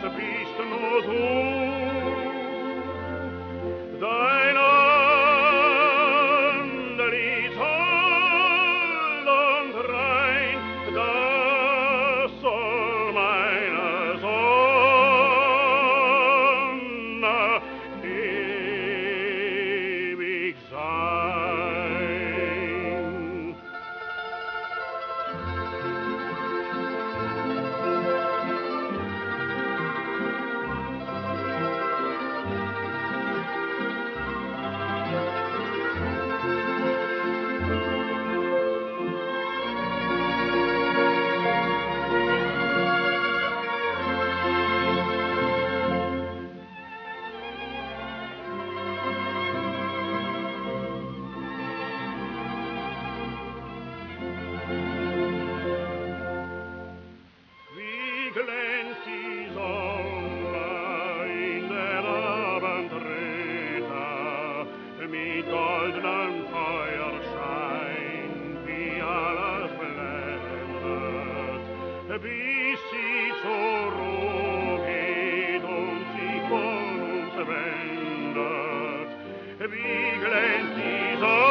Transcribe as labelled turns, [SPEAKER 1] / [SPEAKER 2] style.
[SPEAKER 1] bist nur du. Dein Antlitz hold und rein, das soll meine Sonne ewig sein. Glänzt die Sonne in der Abendröte mit goldenem Feuerschein, wie alles blendet, bis sie zur Ruhe geht und sich von uns wendet. Wie glänzt die Sonne